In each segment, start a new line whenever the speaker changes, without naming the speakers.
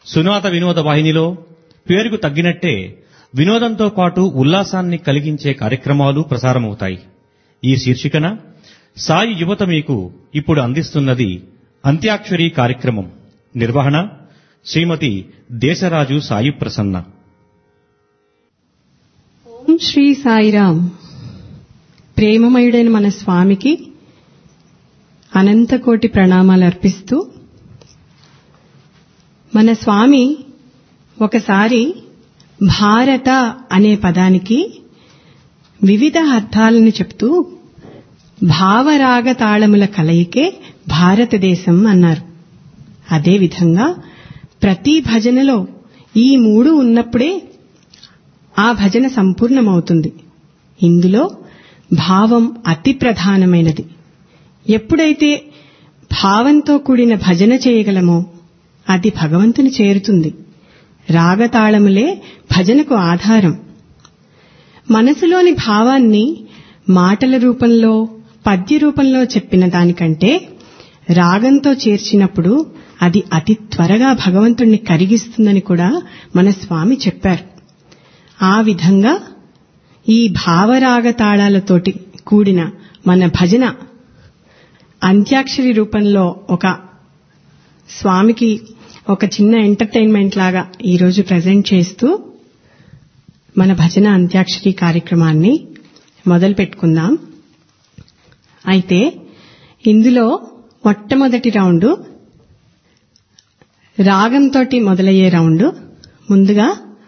సునాద వినోద వాహినిలో పేరుకు తగ్గినట్టే వినోదంతో పాటు ఉల్లాసాన్ని కలిగించే కార్యక్రమాలు ప్రసారమవుతాయి. ఈ శీర్షికన సాయి యువత మీకు ఇప్పుడు అందిస్తున్నది అంత్యాక్షరి కార్యక్రమం. నిర్వహణ శ్రీమతి దేశరాజు సాయి ప్రసన్న.
ఓం శ్రీ సాయిరాం. ప్రేమమయుడైన మన స్వామికి అనంతకోటి ప్రణామాలు అర్పిస్తూ, మన స్వామి ఒకసారి భారత అనే పదానికి వివిధ అర్థాలను చెప్తూ భావరాగ తాళముల కలయికే భారతదేశం అన్నారు. అదేవిధంగా ప్రతి భజనలో ఈ మూడు ఉన్నప్పుడే ఆ భజన సంపూర్ణమవుతుంది. ఇందులో భావం అతి ప్రధానమైనది. ఎప్పుడైతే భావంతో కూడిన భజన చేయగలమో అది భగవంతుని చేరుతుంది. రాగతాళములే భజనకు ఆధారం. మనసులోని భావాన్ని మాటల రూపంలో, పద్య రూపంలో చెప్పిన దానికంటే రాగంతో చేర్చినప్పుడు అది అతి త్వరగా భగవంతుణ్ణి కరిగిస్తుందని కూడా మన స్వామి చెప్పారు. ఆ విధంగా ఈ భావరాగ తాళాలతోటి కూడిన మన భజన అంత్యాక్షరి రూపంలో ఒక స్వామికి ఒక చిన్న ఎంటర్టైన్మెంట్ లాగా ఈరోజు ప్రజెంట్ చేస్తూ మన భజన అంత్యాక్షరి కార్యక్రమాన్ని మొదలు పెట్టుకుందాం. అయితే ఇందులో మొట్టమొదటి రౌండ్ రాగంతో మొదలయ్యే రౌండ్. ముందుగా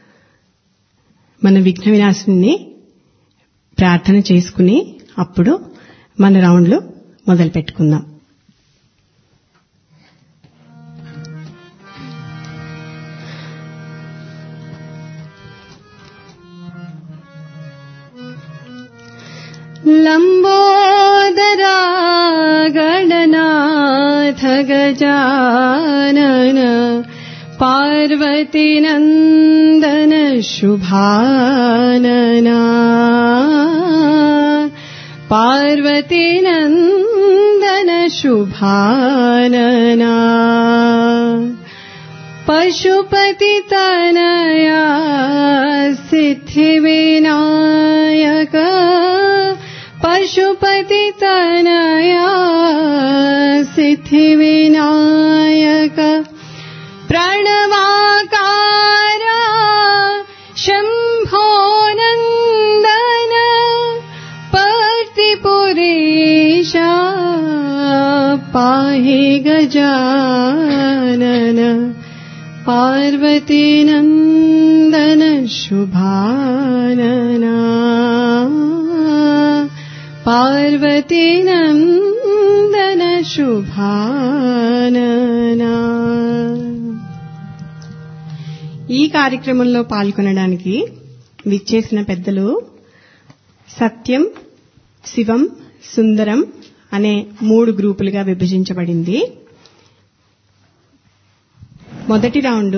మన విఘ్న వినాశుని ప్రార్థన చేసుకుని అప్పుడు మన రౌండ్లు మొదలు పెట్టుకుందాం. లంబోదరా గణనాథ గజానన పార్వతీ నందన శుభాననా పార్వతీ నందన శుభాననా పశుపతి తనయా సిద్ధి వినాయక పశుపతి తనయా సిద్ధి వినాయక ప్రణవాకార శంభో నందన పర్తిపురీశ పాహి గజానన పార్వతీ నందన శుభాననా పార్వతీ నందన శుభాననా. ఈ కార్యక్రమంలో పాల్గొనడానికి విచ్చేసిన పెద్దలు సత్యం, శివం, సుందరం అనే 3 గ్రూపులుగా విభజించబడింది. మొదటి రౌండ్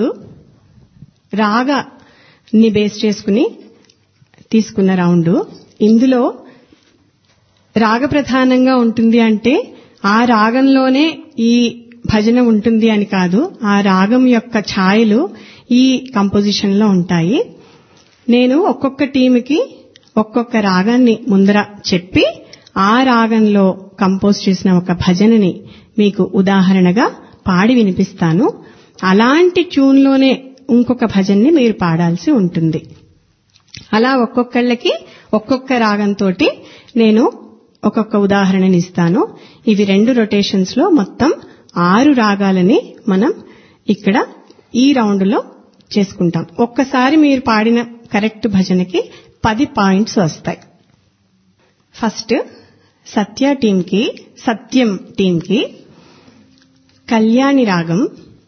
రాగాన్ని బేస్ చేసుకుని తీసుకున్న రౌండ్. ఇందులో రాగ ప్రధానంగా ఉంటుంది అంటే ఆ రాగంలోనే ఈ భజన ఉంటుంది అని కాదు, ఆ రాగం యొక్క ఛాయలు ఈ కంపోజిషన్ లో ఉంటాయి. నేను ఒక్కొక్క టీంకి ఒక్కొక్క రాగాన్ని ముందర చెప్పి ఆ రాగంలో కంపోజ్ చేసిన ఒక భజనని మీకు ఉదాహరణగా పాడి వినిపిస్తాను. అలాంటి ట్యూన్లోనే ఇంకొక భజన్ని మీరు పాడాల్సి ఉంటుంది. అలా ఒక్కొక్కళ్ళకి ఒక్కొక్క రాగంతో నేను ఒక్కొక్క ఉదాహరణని ఇస్తాను. ఇవి 2 రొటేషన్స్ లో మొత్తం 6 రాగాలని మనం ఇక్కడ ఈ రౌండ్ లో చేసుకుంటాం. ఒక్కసారి మీరు పాడిన కరెక్ట్ భజనకి 10 పాయింట్స్ వస్తాయి. ఫస్ట్ సత్యం టీంకి కళ్యాణి రాగం.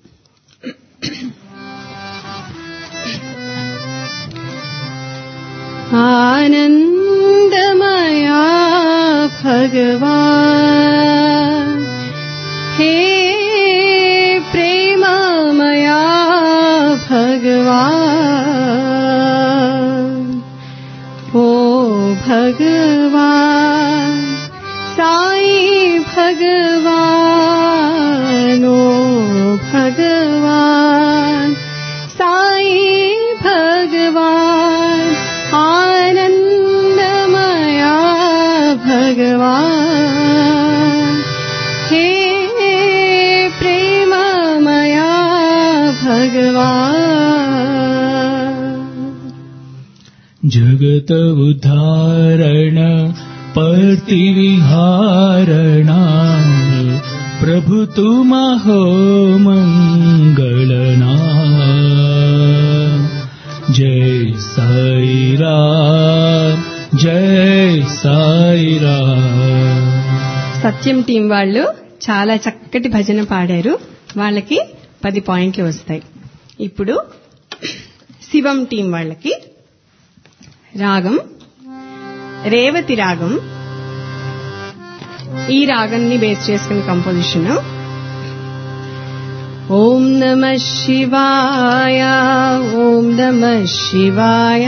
ఆనందమయా భగవాన్ హే ప్రేమమయా భగవాన్ ఓ భగవాన్ సాయి భగవాన్ ఓ భగవాన్
जगत उद्धारण परति विहारण प्रभु तुम हो मंगलना जय साई राम जय साई राम.
సత్యం టీం వాళ్ళు చాలా చక్కటి భజన పాడారు. వాళ్ళకి 10 పాయింట్లు వస్తాయి. ఇప్పుడు శివం టీం వాళ్ళకి రాగం రేవతి రాగం. ఈ రాగాన్ని బేస్ చేసుకున్న కంపోజిషన్. ఓం నమః శివాయ ఓం నమః శివాయ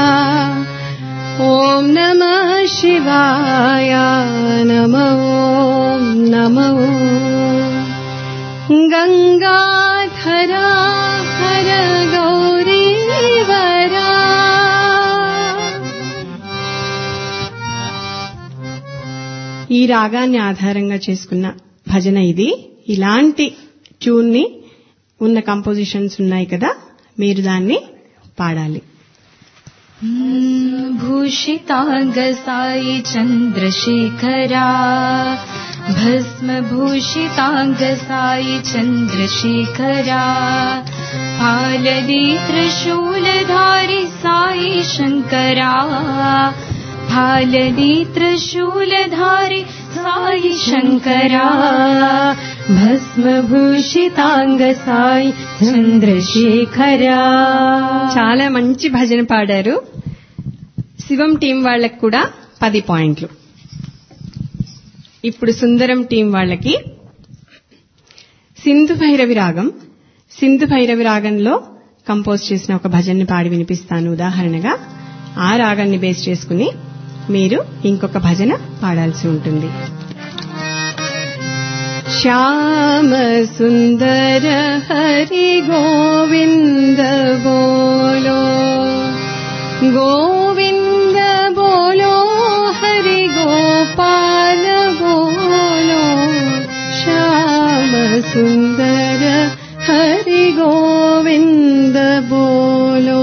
ఓం నమః శివాయ నమో నమో గంగాధరా హర గౌరీవరా. ఈ రాగాన్ని ఆధారంగా చేసుకున్న భజన ఇది. ఇలాంటి ట్యూన్ ని ఉన్న కంపోజిషన్స్ ఉన్నాయి కదా, మీరు దాన్ని పాడాలి.
భూషితాంగ సాయి చంద్రశేఖరా భస్మ భూషితాంగ సాయి చంద్రశేఖరా పాలది త్రిశూలధారి సాయి శంకరా పాలది త్రిశూలధారి సాయి శంకరా భస్మ భూషితాంగ సాయి చంద్రశేఖరా.
చాలా మంచి భజన పాడారు. శివం టీం వాళ్ళకి కూడా 10 పాయింట్లు. ఇప్పుడు సుందరం టీం వాళ్ళకి సింధు భైరవి రాగం. సింధు భైరవి రాగంలో కంపోజ్ చేసిన ఒక భజన్ని పాడి వినిపిస్తాను ఉదాహరణగా. ఆ రాగాన్ని బేస్ చేసుకుని మీరు ఇంకొక భజన పాడాల్సి ఉంటుంది. శ్యామ సుందర హరి గోవింద బోలో గోవింద బోలో హరి గోపాల బోలో శ్యామ సుందర హరి గోవింద బోలో.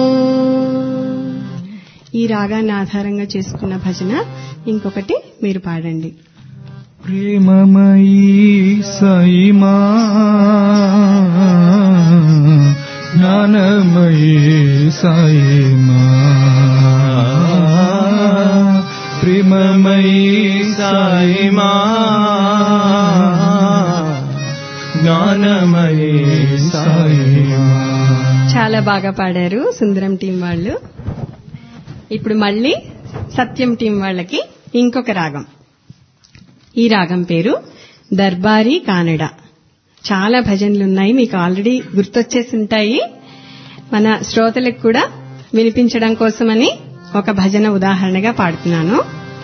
ఈ రాగాన్ని ఆధారంగా చేసుకున్న భజన ఇంకొకటి మీరు పాడండి.
ప్రేమమయీ సాయి మా జ్ఞానమయీ సాయి మా ప్రేమమయీ సాయి మా జ్ఞానమయీ సాయి మా.
చాలా బాగా పాడారు సుందరం టీం వాళ్ళు. ఇప్పుడు మళ్ళీ సత్యం టీం వాళ్ళకి ఇంకొక రాగం. ఈ రాగం పేరు దర్బారీ కానడ. చాలా భజనలున్నాయి, మీకు ఆల్రెడీ గుర్తొచ్చేసి ఉంటాయి. మన శ్రోతలకు కూడా వినిపించడం కోసమని ఒక భజన ఉదాహరణగా పాడుతున్నాను.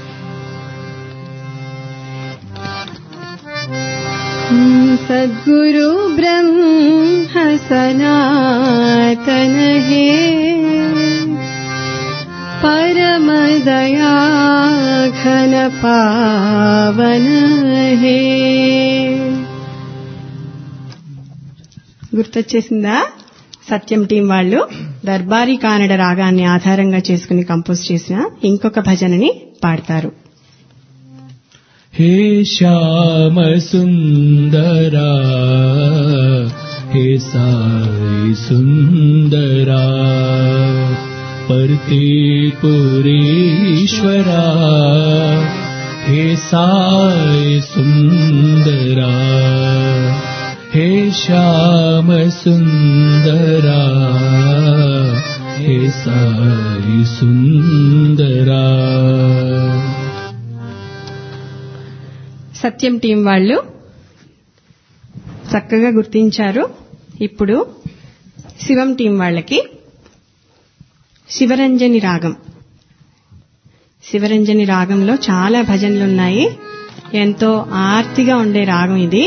సద్గురు బ్రహ్మ సనాతన హే परम दया घन पावन हे. గుర్తొచ్చేసిందా? సత్యం టీం వాళ్ళు దర్బారీ కానడ రాగాన్ని ఆధారంగా చేసుకుని కంపోజ్ చేసిన ఇంకొక భజనని పాడతారు.
హే శ్యామ సుందరా హే సాయి సుందరా परतीपुरीश्वरा हे साई सुंदरा हे श्याम सुंदरा हे साई सुंदरा.
సత్యం టీం వాళ్ళు చక్కగా గుర్తించారు. ఇప్పుడు శివం టీం వాళ్ళకి శివరంజని రాగం. శివరంజని రాగంలో చాలా భజనలున్నాయి. ఎంతో ఆర్తిగా ఉండే రాగం ఇది.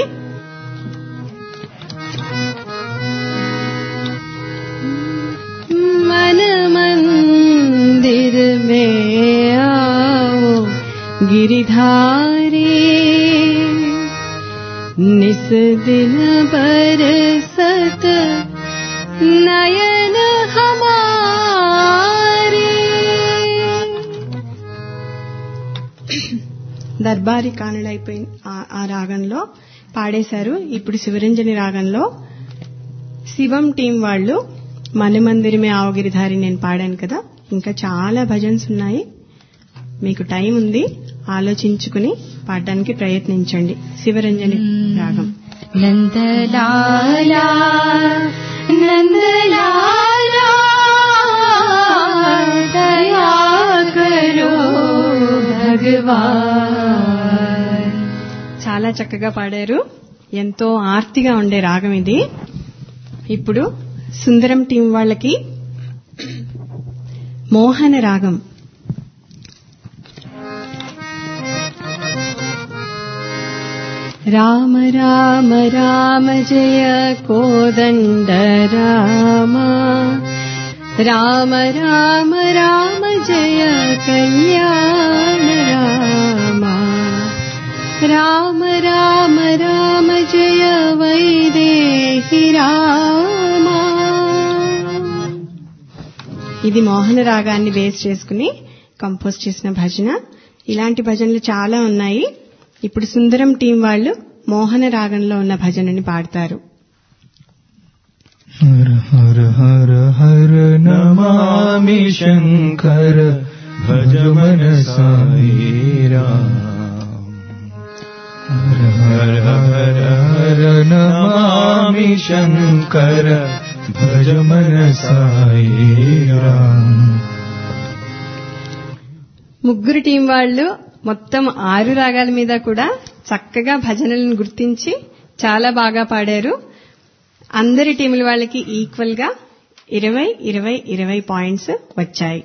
మన మందిర్ మే आओ గిరిధారి निस दिन बरसत
नयन हमारे।
దర్బారి కానుడైపోయింది ఆ రాగంలో పాడేశారు. ఇప్పుడు శివరంజని రాగంలో శివం టీం వాళ్ళు మణిమందిరమే ఆవగిరిధారి నేను పాడాను కదా, ఇంకా చాలా భజన్స్ ఉన్నాయి. మీకు టైం ఉంది, ఆలోచించుకుని పాడడానికి ప్రయత్నించండి. శివరంజని రాగం.
నందలాలా నందలాలా దయా కరో భగవాన్.
చాలా చక్కగా పాడారు. ఎంతో ఆర్తిగా ఉండే రాగం ఇది. ఇప్పుడు సుందరం టీం వాళ్ళకి మోహన రాగం. రామ రామ రామ జయ కోదండ రామ, రామ రామ రామ జయ కళ్యాణ రామ, రామ రామ రామ జయ వైదేహి రామ. ఇది మోహన రాగాన్ని బేస్ చేసుకుని కంపోజ్ చేసిన భజన. ఇలాంటి భజనలు చాలా ఉన్నాయి. ఇప్పుడు సుందరం టీం వాళ్ళు మోహన రాగంలో ఉన్న భజనని పాడతారు.
హర హర హర హర నమామి శంకర భజ మన సాయి రామ్. హర హర హర హర నమామి శంకర భజ మన సాయి రామ్.
ముగ్గురు టీం వాళ్ళు మొత్తం 6 రాగాల మీద కూడా చక్కగా భజనలను గుర్తించి చాలా బాగా పాడారు. అందరి టీముల వాళ్ళకి ఈక్వల్ గా 20 పాయింట్స్ వచ్చాయి.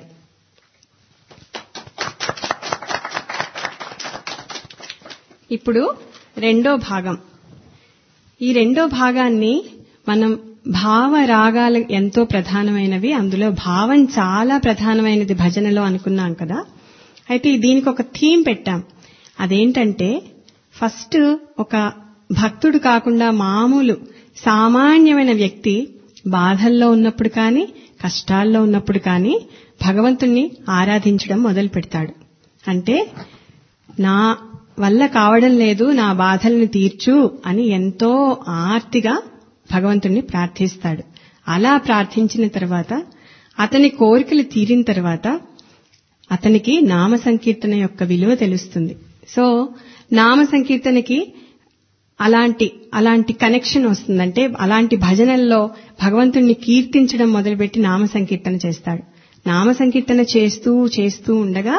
ఇప్పుడు రెండో భాగం. ఈ రెండో భాగాన్ని మనం భావ రాగాలు ఎంతో ప్రధానమైనవి, అందులో భావం చాలా ప్రధానమైనది భజనలో అనుకున్నాం కదా. అయితే దీనికి ఒక థీమ్ పెట్టాం. అదేంటంటే ఫస్ట్ ఒక భక్తుడు కాకుండా మామూలు సామాన్యమైన వ్యక్తి బాధల్లో ఉన్నప్పుడు కానీ కష్టాల్లో ఉన్నప్పుడు కానీ భగవంతుణ్ణి ఆరాధించడం మొదలు పెడతాడు. అంటే నా వల్ల కావడం లేదు, నా బాధల్ని తీర్చు అని ఎంతో ఆర్తిగా భగవంతుణ్ణి ప్రార్థిస్తాడు. అలా ప్రార్థించిన తర్వాత అతని కోరికలు తీరిన తర్వాత అతనికి నామ సంకీర్తన యొక్క విలువ తెలుస్తుంది. సో నామ సంకీర్తనకి అలాంటి కనెక్షన్ వస్తుందంటే అలాంటి భజనల్లో భగవంతుణ్ణి కీర్తించడం మొదలుపెట్టి నామ సంకీర్తన చేస్తాడు. నామ సంకీర్తన చేస్తూ ఉండగా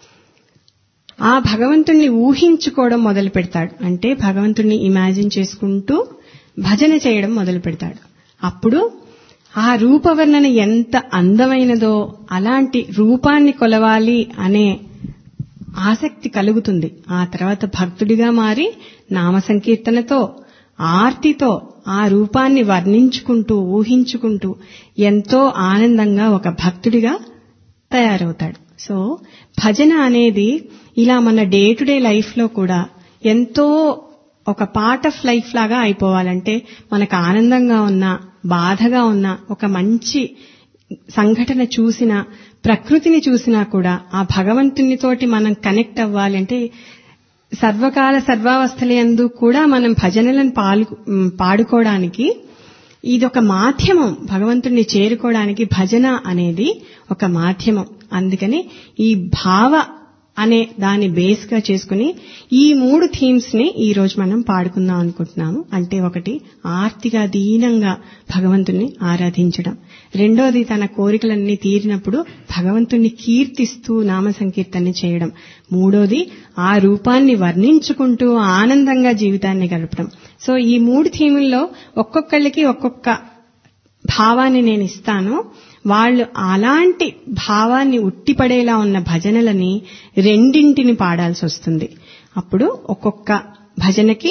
ఆ భగవంతుణ్ణి ఊహించుకోవడం మొదలు పెడతాడు. అంటే భగవంతుణ్ణి ఇమాజిన్ చేసుకుంటూ భజన చేయడం మొదలు పెడతాడు. అప్పుడు ఆ రూపవర్ణన ఎంత అందమైనదో అలాంటి రూపాన్ని కొలవాలి అనే ఆసక్తి కలుగుతుంది. ఆ తర్వాత భక్తుడిగా మారి నామ సంకీర్తనతో ఆర్తితో ఆ రూపాన్ని వర్ణించుకుంటూ ఊహించుకుంటూ ఎంతో ఆనందంగా ఒక భక్తుడిగా తయారవుతాడు. సో భజన అనేది ఇలా మన డే టు డే లైఫ్ లో కూడా ఎంతో ఒక పార్ట్ ఆఫ్ లైఫ్ లాగా అయిపోవాలంటే మనకు ఆనందంగా ఉన్నా బాధగా ఉన్నా ఒక మంచి సంఘటన చూసినా ప్రకృతిని చూసినా కూడా ఆ భగవంతునితోటి మనం కనెక్ట్ అవ్వాలంటే సర్వకాల సర్వావస్థలందు కూడా మనం భజనలను పాడుకోవడానికి ఇదొక మాధ్యమం. భగవంతుణ్ణి చేరుకోవడానికి భజన అనేది ఒక మాధ్యమం. అందుకని ఈ భావ అనే దాన్ని బేస్ గా చేసుకుని ఈ 3 థీమ్స్ ని ఈ రోజు మనం పాడుకుందాం అనుకుంటున్నాము. అంటే ఒకటి ఆర్తిగా దీనంగా భగవంతుణ్ణి ఆరాధించడం, రెండోది తన కోరికలన్నీ తీరినప్పుడు భగవంతుణ్ణి కీర్తిస్తూ నామ సంకీర్తన చేయడం, మూడోది ఆ రూపాన్ని వర్ణించుకుంటూ ఆనందంగా జీవితాన్ని గడపడం. సో ఈ 3 థీముల్లో ఒక్కొక్కళ్ళకి ఒక్కొక్క భావాన్ని నేను ఇస్తాను. వాళ్ళు అలాంటి భావాన్ని ఉట్టిపడేలా ఉన్న భజనలని రెండింటిని పాడాల్సి వస్తుంది. అప్పుడు ఒక్కొక్క భజనకి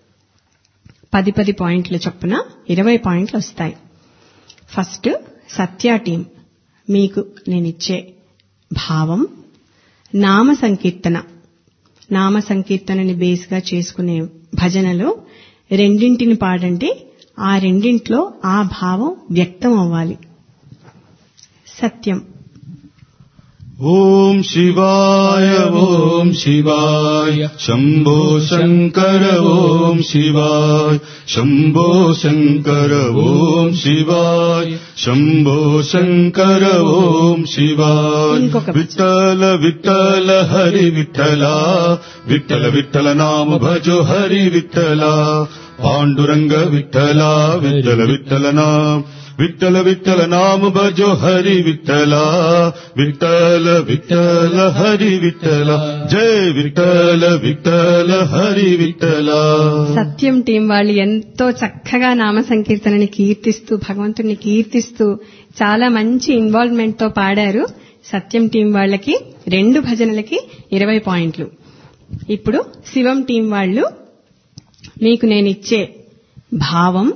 10 పాయింట్ల చొప్పున 20 పాయింట్లు వస్తాయి. ఫస్ట్ సత్య టీం, మీకు నేనిచ్చే భావం నామ సంకీర్తన. నామ సంకీర్తనని బేస్గా చేసుకునే భజనలు రెండింటిని పాడండి. ఆ రెండింట్లో ఆ భావం వ్యక్తం అవ్వాలి. సత్యం.
ఓం శివాయ ఓం శివాయ శంభో శంకర ఓం శివాయ శంభో శంకర ఓం శివాయ శంభో శంకర ఓం శివాయ. విఠల విఠల హరి విఠల విఠల విఠల నామ భజో హరి విఠల పాండురంగ విఠల విఠల విఠల నామ విఠల విఠల నామ భజో హరి విఠల విఠల విఠల హరి విఠల జయ విఠల విఠల హరి విఠల.
సత్యం టీం వాళ్ళు ఎంతో చక్కగా నామ సంకీర్తనని కీర్తిస్తూ భగవంతుడిని కీర్తిస్తూ చాలా మంచి ఇన్వాల్వ్మెంట్ తో పాడారు. సత్యం టీం వాళ్ళకి 2 భజనలకి 20 పాయింట్లు. ఇప్పుడు శివం టీం వాళ్ళు మీకు నేనిచ్చే భావం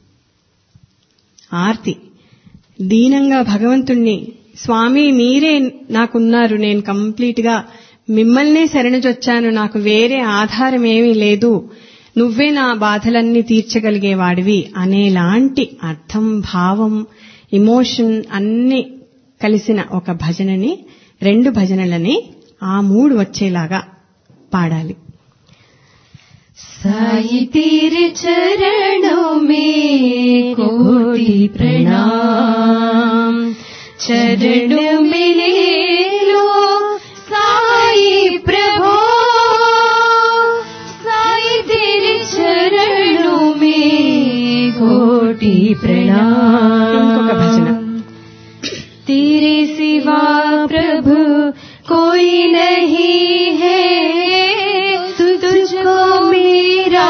ఆర్తి. దీనంగా భగవంతుణ్ణి, స్వామి మీరే నాకున్నారు, నేను కంప్లీట్ గా మిమ్మల్నే శరణుజొచ్చాను, నాకు వేరే ఆధారం ఏమీ లేదు, నువ్వే నా బాధలన్నీ తీర్చగలిగేవాడివి అనేలాంటి అర్థం, భావం, ఇమోషన్ అన్ని కలిసిన ఒక భజనని 2 భజనలని ఆ 3 వచ్చేలాగా పాడాలి.
साई तेरे चरणों में कोटि प्रणाम, चरणों में ले लो साई प्रभो, साई तेरे चरणों में कोटि प्रणाम. तेरे सिवा प्रभु कोई नहीं है, तुझको मेरा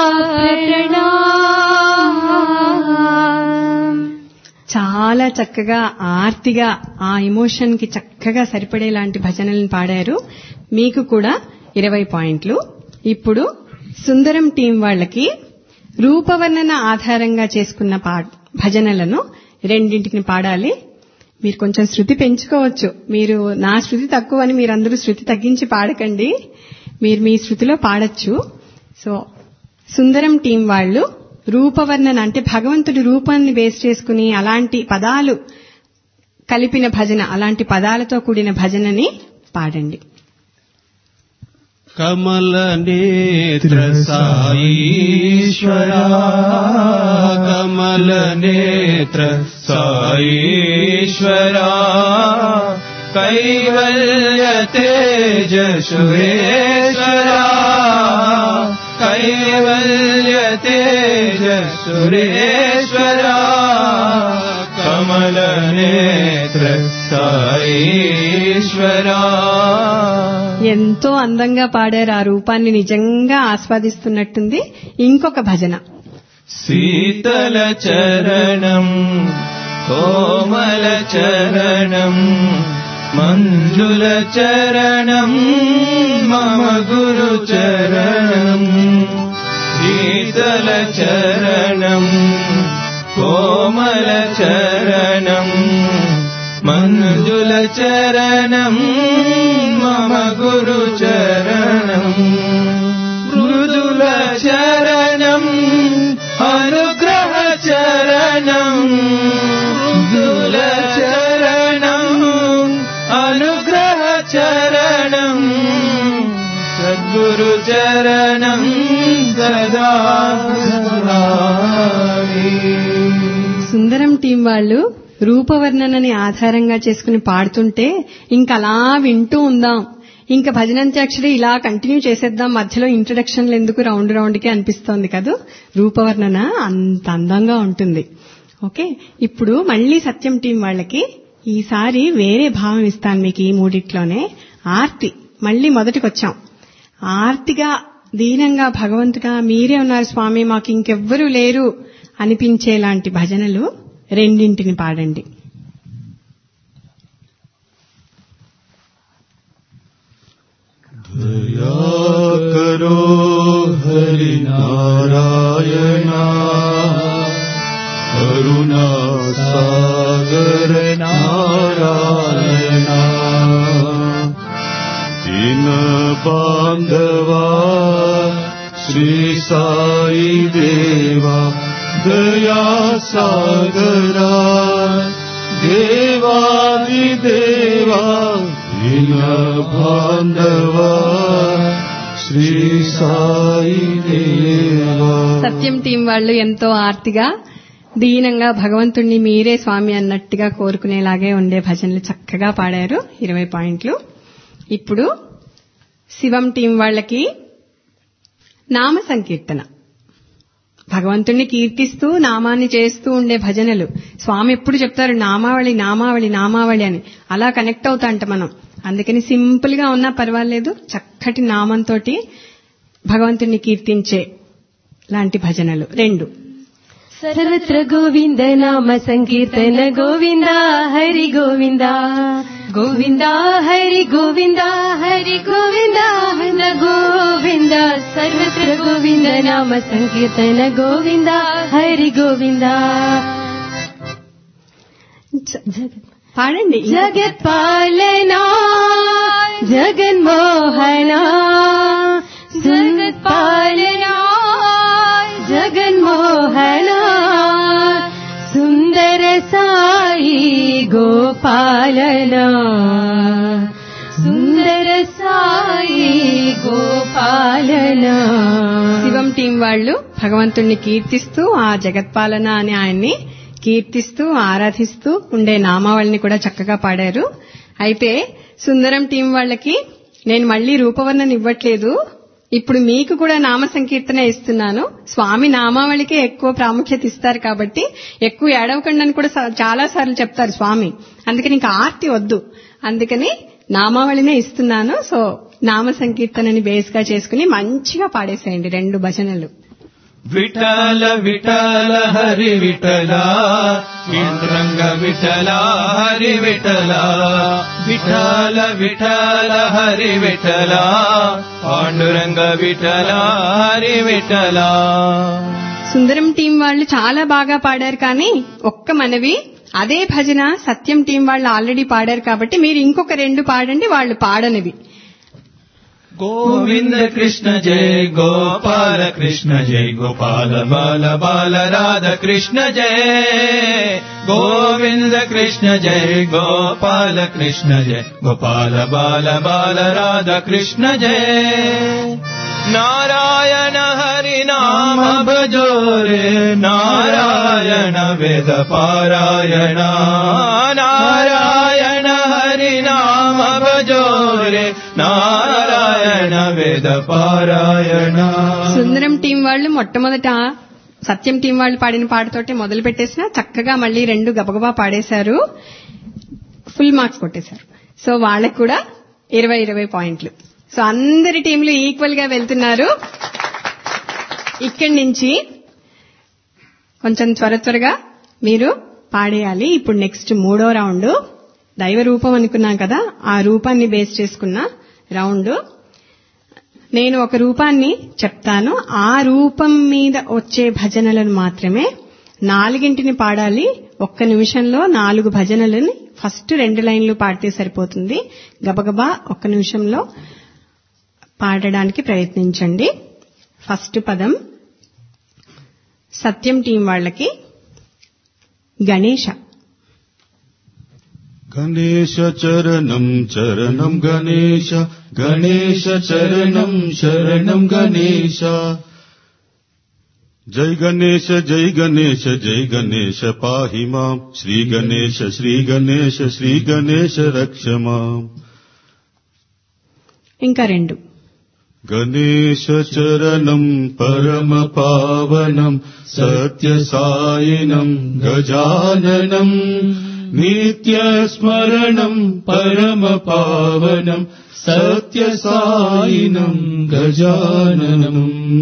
प्रणाम.
చాలా చక్కగా ఆర్తిగా ఆ ఎమోషన్ కి చక్కగా సరిపడేలాంటి భజనలను పాడారు. మీకు కూడా 20 పాయింట్లు. ఇప్పుడు సుందరం టీం వాళ్ళకి రూపవర్ణన ఆధారంగా చేసుకున్న భజనలను 2 పాడాలి. మీరు కొంచెం శృతి పెంచుకోవచ్చు. మీరు నా శృతి తక్కువని మీరందరూ శృతి తగ్గించి పాడకండి, మీరు మీ శృతిలో పాడొచ్చు. సో సుందరం టీం వాళ్ళు రూపవర్ణన అంటే భగవంతుడి రూపాన్ని బేస్ చేసుకుని అలాంటి పదాలు కలిపిన భజన, అలాంటి పదాలతో కూడిన భజనని పాడండి.
కమల నేత్ర సాయీశ్వర, కమల నేత్ర సాయీశ్వర, కైవల్య తేజ సురేశ్వర, కైవల్య తేజ సురేశ్వర, కమల నేత్ర సాయీశ్వర.
ఎంతో అందంగా పాడారు. ఆ రూపాన్ని నిజంగా ఆస్వాదిస్తున్నట్టుంది. ఇంకొక భజన.
శీతల చరణం కోమల చరణం మంజుల చరణం మమ గురు చరణం, శీతల చరణం కోమల చరణం మంజుల చరణం మమ గురు చరణం, మృదుల చరణం అనుగ్రహ చరణం, మృదుల చరణం అనుగ్రహ చరణం, సద్గురు చరణం సదా స్మరామి.
సుందరం టీం వాళ్ళు రూపవర్ణనని ఆధారంగా చేసుకుని పాడుతుంటే ఇంకలా వింటూ ఉందాం, ఇంకా భజనంత్యాక్షరి ఇలా కంటిన్యూ చేసేద్దాం, మధ్యలో ఇంట్రడక్షన్లు ఎందుకు రౌండ్ కి అనిపిస్తోంది కదా. రూపవర్ణన అంత అందంగా ఉంటుంది. ఓకే, ఇప్పుడు మళ్ళీ సత్యం టీం వాళ్ళకి ఈసారి వేరే భావం ఇస్తాను మీకు. ఈ 3 ఆర్తి. మళ్ళీ మొదటికొచ్చాం. ఆర్తిగా దీనంగా భగవంతుడా మీరే ఉన్నారు స్వామి, మాకు ఇంకెవ్వరూ లేరు అనిపించేలాంటి భజనలు 2 పాడండి.
దయా కరో హరి నారాయణ, కరుణా సాగర నారాయణ, దీన బాంధవా శ్రీ సాయి దేవా दया सागरा देवादिदेवा दीन बांधवा श्री साई देवा.
సత్యం టీం వాళ్ళు ఎంతో ఆర్తిగా దీనంగా భగవంతుణ్ణి మీరే స్వామి అన్నట్టుగా కోరుకునేలాగే ఉండే భజనలు చక్కగా పాడారు. 20 పాయింట్లు. ఇప్పుడు శివం టీం వాళ్ళకి నామ సంకీర్తన, భగవంతుణ్ణి కీర్తిస్తూ నామాన్ని చేస్తూ ఉండే భజనలు. స్వామి ఎప్పుడు చెప్తారు నామావళి నామావళి నామావళి అని, అలా కనెక్ట్ అవుతాంట మనం. అందుకని సింపుల్ గా ఉన్నా పర్వాలేదు, చక్కటి నామంతో భగవంతుణ్ణి కీర్తించే లాంటి భజనలు 2.
सर्वत्र गोविंद नाम संकीर्तन गोविंद हरि गोविंद गोविंद हरि गोविंद हरि गोविंद हरि गोविंद सर्वत्र गोविंद नाम संकीर्तन गोविंद हरि गोविंद.
పాడండి.
जगत पालना जगन्मोहना जगत पालना जगन्मोहना सुंदर साई गोपालना सुंदर साई गोपालना.
శివం టీం వాళ్ళు భగవంతుణ్ణి కీర్తిస్తూ ఆ జగత్పాలన అని ఆయన్ని కీర్తిస్తూ ఆరాధిస్తూ ఉండే నామావళిని కూడా చక్కగా పాడారు. అయితే సుందరం టీం వాళ్ళకి నేను మళ్లీ రూపవర్ణన ఇవ్వట్లేదు, ఇప్పుడు మీకు కూడా నామ సంకీర్తన ఇస్తున్నాను. స్వామి నామావళికే ఎక్కువ ప్రాముఖ్యత ఇస్తారు కాబట్టి ఎక్కువ ఏడవకండి అని కూడా చాలా సార్లు చెప్తారు స్వామి. అందుకని ఇంకా ఆర్తి వద్దు, అందుకని నామావళినే ఇస్తున్నాను. సో నామ సంకీర్తనని బేస్ గా చేసుకుని మంచిగా పాడేసేయండి 2 భజనలు.
విఠల విఠల హరి విఠల పాండురంగ విఠల హరి విఠల విఠల విఠల హరి విఠల పాండురంగ విఠల హరి విఠల.
సుందరం టీం వాళ్ళు చాలా బాగా పాడారు, కానీ ఒక్క మనవి, అదే భజన సత్యం టీం వాళ్ళు ఆల్రెడీ పాడారు కాబట్టి మీరు ఇంకొక 2 పాడండి, వాళ్ళు పాడనివి.
गोविंद कृष्ण जय गोपाल कृष्ण जय गोपाल बाल बाल राधा कृष्ण जय गोविंद कृष्ण जय गोपाल कृष्ण जय गोपाल बाल बाल राधा कृष्ण जय. नारायण हरि नाम भजो रे नारायण वेद पारायण नारायण हरि नाम भजो रे నారాయణ వేద పారాయణ.
సుందరం టీం వాళ్ళు మొట్టమొదట సత్యం టీం వాళ్ళు పాడిన పాటతోటే మొదలు పెట్టేసిన చక్కగా మళ్ళీ 2 గబగబా పాడేశారు, ఫుల్ మార్క్స్ కొట్టేశారు. సో వాళ్ళకు కూడా 20 పాయింట్లు. సో అందరి టీంలు ఈక్వల్ గా వెళ్తున్నారు. ఇక్కడి నుంచి కొంచెం త్వరగా మీరు పాడేయాలి. ఇప్పుడు నెక్స్ట్ 3వ రౌండ్ దైవ రూపం అనుకున్నాం కదా, ఆ రూపాన్ని బేస్ చేసుకున్న రౌండ్. నేను ఒక రూపాన్ని చెప్తాను, ఆ రూపం మీద వచ్చే భజనలను మాత్రమే 4 పాడాలి. 1 నిమిషంలో 4 భజనలని ఫస్ట్ 2 లైన్లు పాడితే సరిపోతుంది. గబగబా 1 నిమిషంలో పాడడానికి ప్రయత్నించండి. ఫస్ట్ పదం సత్యం టీం వాళ్ళకి గణేశ.
గణేశ చరణం చరణం గణేశ గణేశ చరణం శరణం గణేశ. జై గణేశ జై గణేశ జై గణేశ పాహి మాం శ్రీ గణేశ శ్రీ గణేశ శ్రీ గణేశ రక్ష మాం.
ఇంకా 2.
గణేశ చరణం పరమ పావనం సత్య సాయినం గజాననం నిత్య స్మరణం పరమ పావనం సత్య సాయినం గజాననం.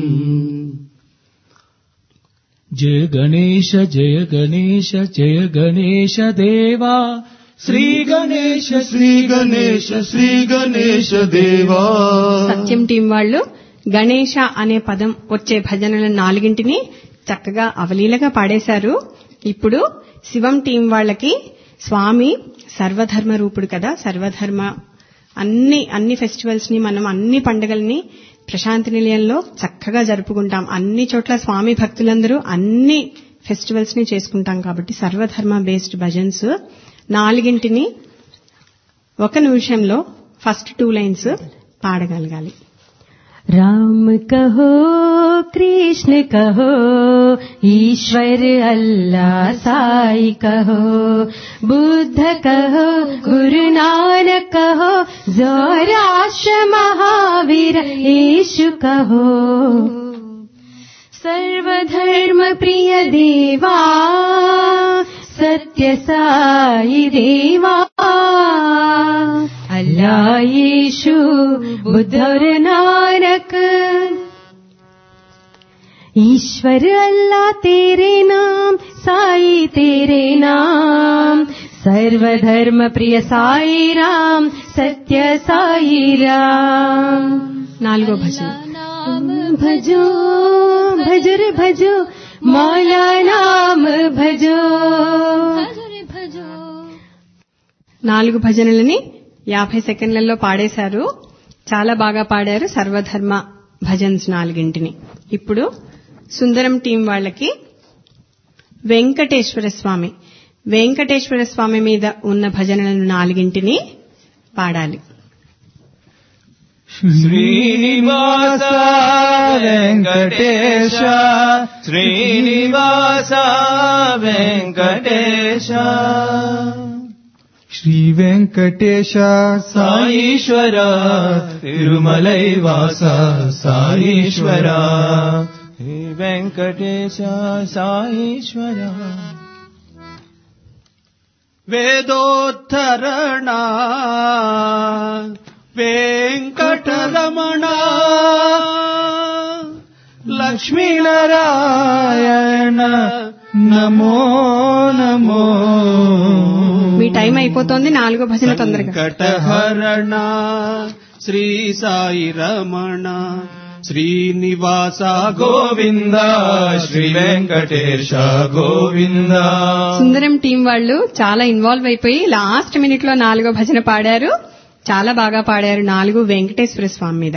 జయ గణేశ జయ గణేశ జయ గణేశ దేవా శ్రీ గణేశ శ్రీ గణేశ శ్రీ గణేశ దేవా.
సత్యం టీం వాళ్ళు గణేశ అనే పదం వచ్చే భజనలను 4 చక్కగా అవలీలగా పాడేశారు. ఇప్పుడు శివం టీం వాళ్ళకి స్వామి సర్వధర్మ రూపుడు కదా, సర్వధర్మ అన్ని ఫెస్టివల్స్ ని మనం అన్ని పండుగల్ని ప్రశాంతి నిలయంలో చక్కగా జరుపుకుంటాం. అన్ని చోట్ల స్వామి భక్తులందరూ అన్ని ఫెస్టివల్స్ ని చేసుకుంటాం కాబట్టి సర్వధర్మ బేస్డ్ భజన్స్ 4 ఒక నిమిషంలో ఫస్ట్ 2 లైన్స్ పాడగలగాలి.
राम कहो कृष्ण कहो ईश्वर अल्लाह साई कहो बुद्ध कहो गुरु नानक कहो ज़ोराष्ट्र महावीर यीशु कहो सर्वधर्म प्रिय देवा सत्य साई देवा अल्लाह यीशु बुद्ध और नानक. ईश्वर अल्लाह तेरे नाम साई तेरे नाम सर्वधर्म प्रिय साई राम सत्य साई राम.
4వ భజన.
नाम भजो भजर भजो मौला नाम भजो
4 భజనలని 50 సెకండ్లలో పాడేశారు. చాలా బాగా పాడారు సర్వధర్మ భజన్స్ 4. ఇప్పుడు సుందరం టీం వాళ్ళకి వెంకటేశ్వర స్వామి మీద ఉన్న భజనలను 4 పాడాలి.
శ్రీనివాస వెంకటేశ శ్రీనివాస వెంకటేశ శ్రీ వెంకటేశ సాయీశ్వర తిరుమలై వాస సాయీశ్వర శ్రీ వెంకటేశ సాయీశ్వర. వేదోద్ధరణ వెంకటరమణ లక్ష్మీనారాయణ నమో నమో.
మీ టైం అయిపోతోంది. 4వ భజన తొందరగా.
వెంకటహరణ శ్రీ సాయి రమణ శ్రీనివాస గోవింద శ్రీ వెంకటేశ గోవింద.
సుందరం టీం వాళ్ళు చాలా ఇన్వాల్వ్ అయిపోయి లాస్ట్ మినిట్ లో 4వ భజన పాడారు. చాలా బాగా పాడారు. 4 వెంకటేశ్వర స్వామి మీద.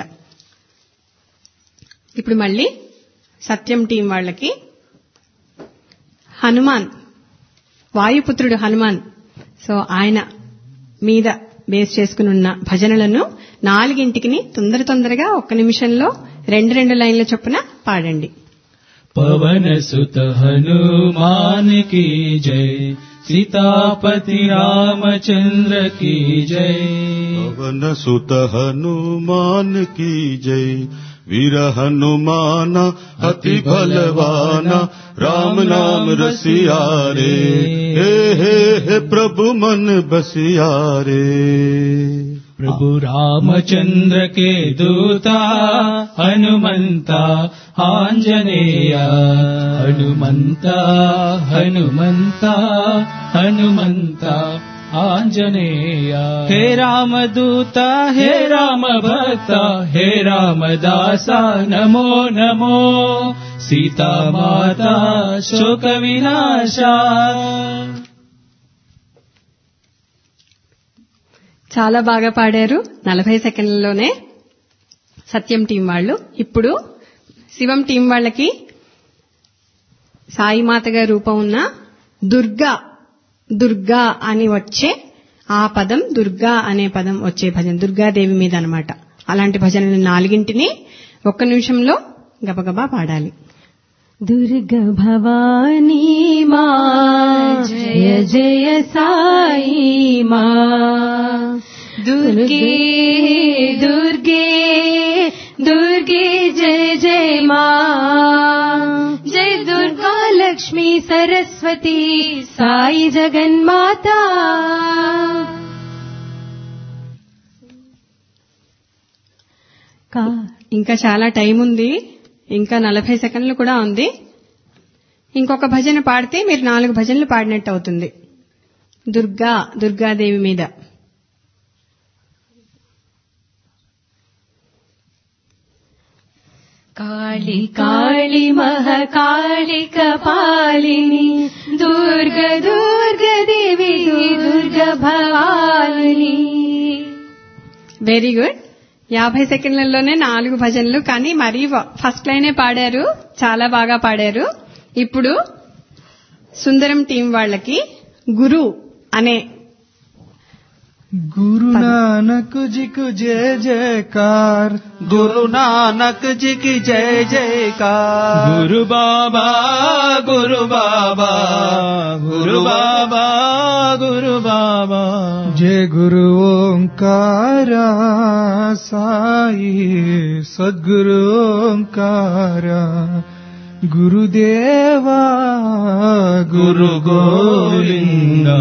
ఇప్పుడు మళ్ళీ సత్యం టీం వాళ్ళకి హనుమాన్, వాయుపుత్రుడు హనుమాన్, సో ఆయన మీద బేస్ చేసుకుని ఉన్న భజనలను 4 తొందరగా 1 నిమిషంలో 2 లైన్ల చొప్పున పాడండి.
పవన సుత హనుమాన్ की जय सीतापति रामचंद्र की जय.
पवन सुत हनुमान की जय वीर हनुमाना अति बलवाना राम नाम रसिया रे हे प्रभु मन बसिया रे.
प्रभु रामचंद्र के दूता हनुमंता आंजनेय हनुमंता हनुमंता हनुमंता आंजनेय. हे रामदूता हे राम भक्ता हे रामदासा नमो नमो सीता माता शोक विनाशा.
చాలా బాగా పాడారు 40 సెకండ్లలోనే సత్యం టీం వాళ్ళు. ఇప్పుడు శివం టీం వాళ్ళకి సాయిమాతగా రూపం ఉన్న దుర్గా అని వచ్చే ఆ పదం, దుర్గా అనే పదం వచ్చే భజన దుర్గాదేవి మీద అన్నమాట. అలాంటి భజనలు 4 1 నిమిషంలో గబగబా పాడాలి.
दुर्गा भवानी माँ जय जय साई माँ दुर्गे दुर्गे दुर्गे जय जय माँ जय दुर्गा लक्ष्मी सरस्वती साई जगन्माता.
ఇంకా చాలా టైం ఉంది. ఇంకా 40 సెకండ్లు కూడా ఉంది. ఇంకొక భజన పాడితే మీరు 4 భజనలు పాడినట్టు అవుతుంది. దుర్గాదేవి మీద.
काली काली महाकाली कपालिनी दुर्गा दुर्गा देवी दुर्गा भवानी.
Very good. 50 సెకండ్లలోనే 4 భజనలు, కానీ మరీ ఫస్ట్ లైనే పాడారు. చాలా బాగా పాడారు. ఇప్పుడు సుందరం టీం వాళ్ళకి గురు అనే
गुरु नानक जी को जय जयकार,
गुरु नानक जी की जय जयकार।
गुरु बाबा गुरु बाबा गुरु बाबा गुरु बाबा। जय गुरु ओंकारा साई सद्गुरु ओंकारा, गुरुदेवा गुरु गोविंदा,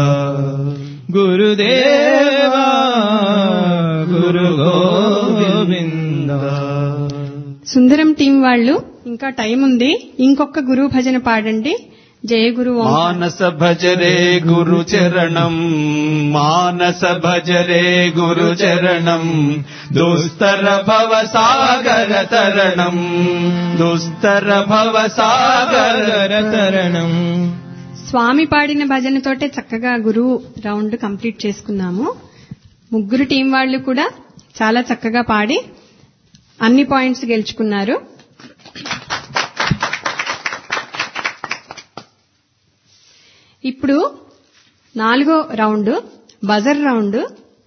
गुरुदेवा गुरु गोविंदा।
సుందరం టీం వాళ్ళు ఇంకా టైం ఉంది, ఇంకొక గురు భజన పాడండి. జయ గురు
మానస భజరే గురు చరణం, మానస భజరే గురు చరణం, దుస్తర భవ సాగర తరణం, దుస్తర భవ సాగర తరణం.
స్వామి పాడిన భజనతోటే చక్కగా గురువు రౌండ్ కంప్లీట్ చేసుకున్నాము. ముగ్గురు టీం వాళ్ళు కూడా చాలా చక్కగా పాడి అన్ని పాయింట్స్ గెలుచుకున్నారు. ఇప్పుడు 4వ రౌండ్ బజర్ రౌండ్.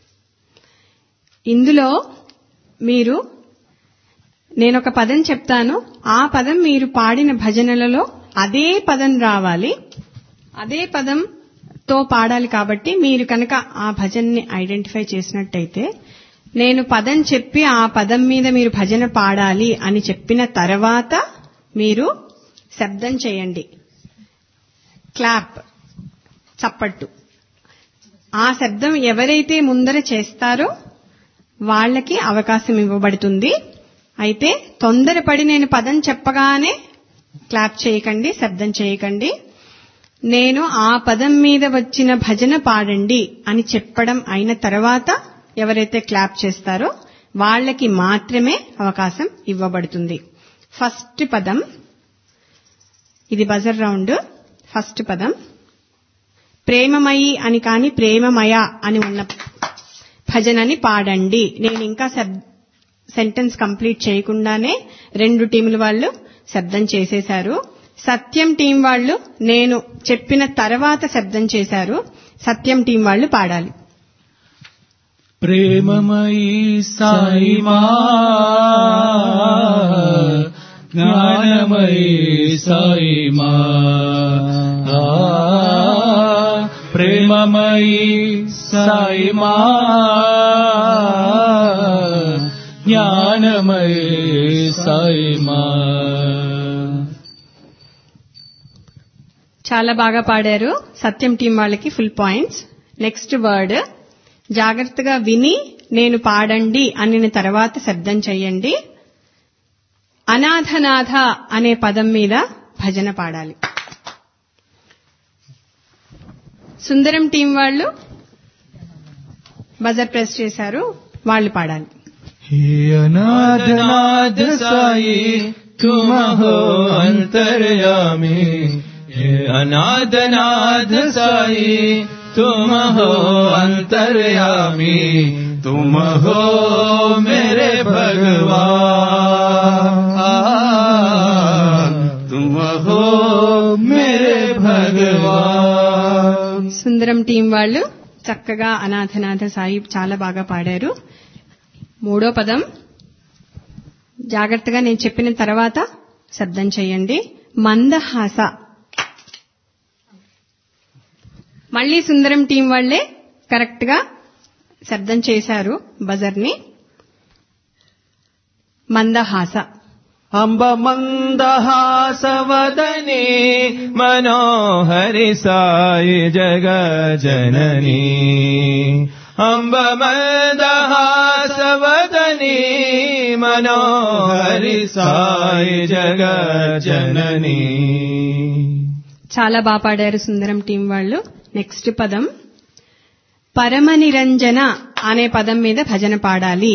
ఇందులో మీరు నేనొక పదం చెప్తాను, ఆ పదం మీరు పాడిన భజనలలో అదే పదం రావాలి, అదే పదంతో పాడాలి. కాబట్టి మీరు కనుక ఆ భజన్ని ఐడెంటిఫై చేసినట్టయితే నేను పదం చెప్పి ఆ పదం మీద మీరు భజన పాడాలి అని చెప్పిన తర్వాత మీరు శబ్దం చేయండి, క్లాప్, చప్పట్టు. ఆ శబ్దం ఎవరైతే ముందర చేస్తారో వాళ్ళకి అవకాశం ఇవ్వబడుతుంది. అయితే తొందరపడి నేను పదం చెప్పగానే క్లాప్ చేయకండి, శబ్దం చేయకండి. నేను ఆ పదం మీద వచ్చిన భజన పాడండి అని చెప్పడం అయిన తర్వాత ఎవరైతే క్లాప్ చేస్తారో వాళ్ళకి మాత్రమే అవకాశం ఇవ్వబడుతుంది. ఫస్ట్ పదం, ఇది బజర్ రౌండ్. ఫస్ట్ పదం ప్రేమమయి అని కాని ప్రేమమయ అని ఉన్న భజనని పాడండి. నేను ఇంకా సెంటెన్స్ కంప్లీట్ చేయకుండానే 2 టీముల వాళ్ళు శబ్దం చేసేశారు. సత్యం టీం వాళ్ళు నేను చెప్పిన తర్వాత శబ్దం చేశారు. సత్యం టీం వాళ్ళు పాడాలి.
ప్రేమమయీ సాయి మా, జ్ఞానమయీ సాయి మా, ప్రేమమయీ సాయి మా, జ్ఞానమయీ సాయి మా.
చాలా బాగా పాడారు. సత్యం టీం వాళ్ళకి ఫుల్ పాయింట్స్. నెక్స్ట్ వర్డ్ జాగ్రత్తగా విని నేను పాడండి అనిన తర్వాత శబ్దం చెయ్యండి. అనాథనాథ అనే పదం మీద భజన పాడాలి. సుందరం టీం వాళ్ళు బజర్ ప్రెస్ చేశారు, వాళ్ళు పాడాలి.
हे अनाथ नाथ साई तुम हो अंतर्यामी, हे अनाथ नाथ साई तुम हो अंतर्यामी, तुम हो मेरे भगवान, तुम हो मेरे भगवान.
సుందరం టీం వాళ్ళు చక్కగా అనాథనాథ సాయి చాలా బాగా పాడారు. 3వ పదం జాగ్రత్తగా నేను చెప్పిన తర్వాత శబ్దం చేయండి. మందహాస. మళ్ళీ సుందరం టీం వాళ్లే కరెక్ట్ గా శబ్దం చేశారు బజర్ని. మందహాస.
अंब मंदहासवदने मनोहरि साई जग जननी, अंब मंदहासवदने मनोहरि साई जग जननी.
చాలా బాగా పాడారు సుందరం టీం వాళ్ళు. నెక్స్ట్ పదం పరమనిరంజన అనే పదం మీద భజన పాడాలి.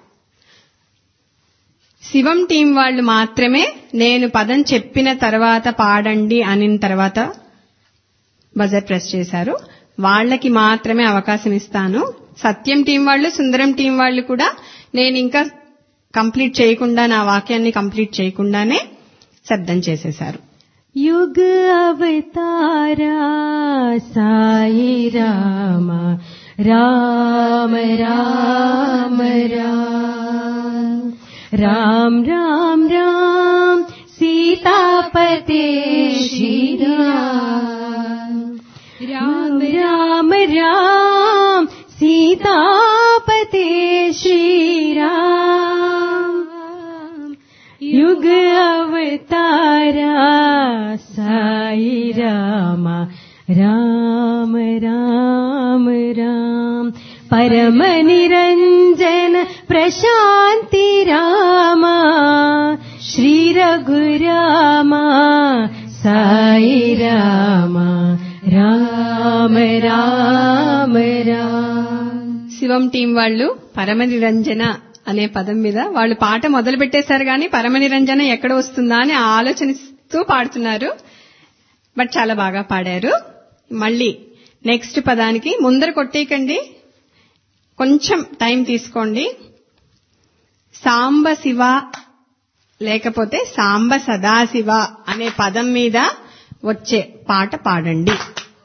శివం టీం వాళ్ళు మాత్రమే నేను పదం చెప్పిన తర్వాత పాడండి అనిన తర్వాత బజర్ ప్రెస్ చేశారు, వాళ్ళకి మాత్రమే అవకాశం ఇస్తాను. సత్యం టీం వాళ్ళు సుందరం టీం వాళ్ళు కూడా నేను ఇంకా కంప్లీట్ చేయకుండా నా వాక్యాన్ని కంప్లీట్ చేయకుండానే శబ్దం చేసేశారు.
युग अवतारा साई राम राम राम राम राम राम राम सीतापते श्री राम राम राम राम सीतापते श्री राम युग अवतारा साई राम राम राम राम परम निरंजन प्रशांति रामा श्री रघुरामा साई रामा రామ రామ రామ.
శివం టీం వాళ్ళు పరమనిరంజన అనే పదం మీద వాళ్ళు పాట మొదలు పెట్టేశారు కానీ పరమనిరంజన ఎక్కడ వస్తుందా అని ఆలోచిస్తూ పాడుతున్నారు. బట్ చాలా బాగా పాడారు. మళ్ళీ నెక్స్ట్ పదానికి ముందర కొట్టేయకండి, కొంచెం టైం తీసుకోండి. సాంబ శివ లేకపోతే సాంబ సదాశివ అనే పదం మీద వచ్చే పాట పాడండి.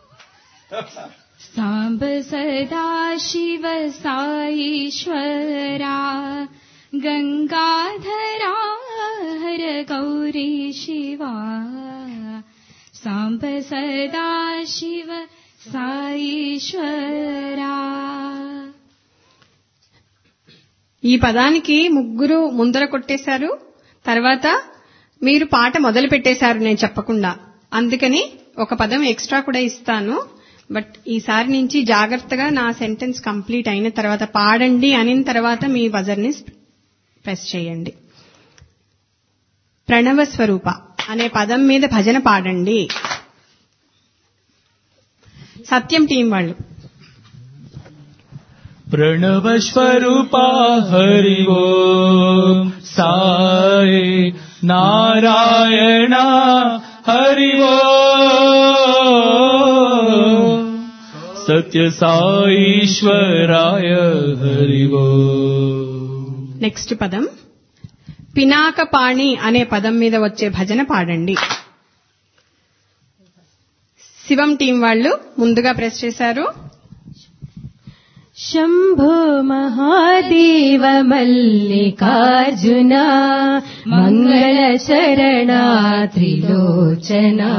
सांब सदा शिव साईश्वरा गंगाधरा हर गौरी शिवा सांब सदा शिव साईश्वरा.
ఈ పదానికి ముగ్గురు ముందర కొట్టేశారు. తర్వాత మీరు పాట మొదలు పెట్టేశారు నేను చెప్పకుండా. అందుకని ఒక పదం ఎక్స్ట్రా కూడా ఇస్తాను. బట్ ఈసారి నుంచి జాగ్రత్తగా నా సెంటెన్స్ కంప్లీట్ అయిన తర్వాత పాడండి అనిన తర్వాత మీ బజర్ ని ప్రెస్ చేయండి. ప్రణవ స్వరూప అనే పదం మీద భజన పాడండి. సత్యం టీం వాళ్ళు.
प्रणव स्वरूपा हरि ओम साई नारायणा हरि ओम सत्य साईश्वराय हरि ओम.
నెక్స్ట్ పదం పినాకపాణి అనే పదం మీద వచ్చే భజన పాడండి. శివం టీం వాళ్ళు ముందుగా ప్రెస్ చేశారు.
शम्भो महादेव मल्लिकार्जुना मङ्गलशरणा त्रिलोचना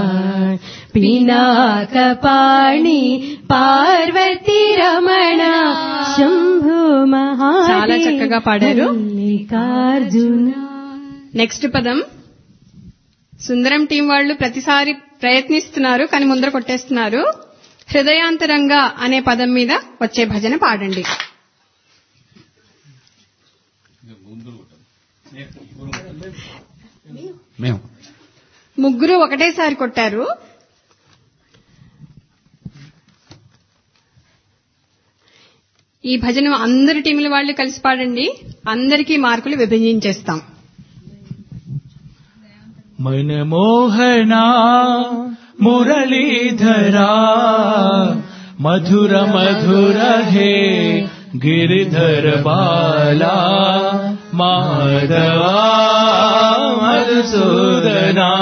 पिनाकपाणि पार्वती रमणा शम्भो
చాలా చక్కగా పాడారు.
मल्लिकार्जुना.
నెక్స్ట్ పదం సుందరం టీం వాళ్ళు ప్రతిసారి ప్రయత్నిస్తున్నారు కానీ ముందర కొట్టేస్తున్నారు. హృదయాంతరంగా అనే పదం మీద వచ్చే భజన పాడండి. ముగ్గురు ఒకటేసారి కొట్టారు. ఈ భజన అందరి టీముల వాళ్ళు కలిసి పాడండి. అందరికీ మార్కులు విభజించేస్తాం.
मनमोहना मुरलीधरा मधुर मधुर हे गिरिधर बाला माधवा मधुसूदना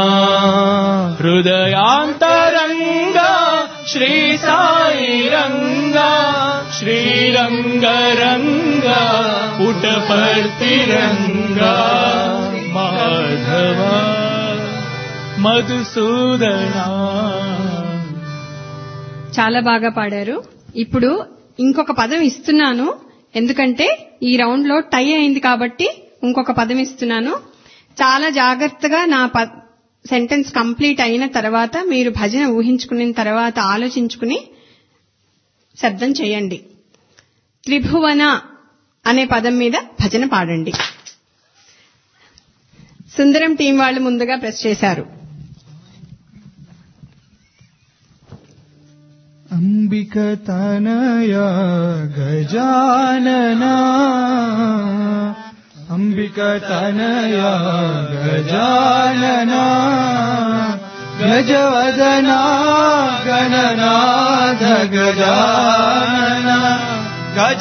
हृदयांतरंगा श्री साई रंगा श्रीरंग रंगा पुटपर्ति रंगा माधवा మధుసూదనా.
చాలా బాగా పాడారు. ఇప్పుడు ఇంకొక పదం ఇస్తున్నాను, ఎందుకంటే ఈ రౌండ్ లో టై అయింది కాబట్టి ఇంకొక పదం ఇస్తున్నాను. చాలా జాగ్రత్తగా నా సెంటెన్స్ కంప్లీట్ అయిన తర్వాత మీరు భజన ఊహించుకున్న తర్వాత ఆలోచించుకుని శబ్దం చేయండి. త్రిభువన అనే పదం మీద భజన పాడండి. సుందరం టీం వాళ్ళు ముందుగా ప్రెస్ చేశారు.
అంబిక తనయ గజాననా అంబిక తనయ గజాననా గజవదనా గణనాథ గజానన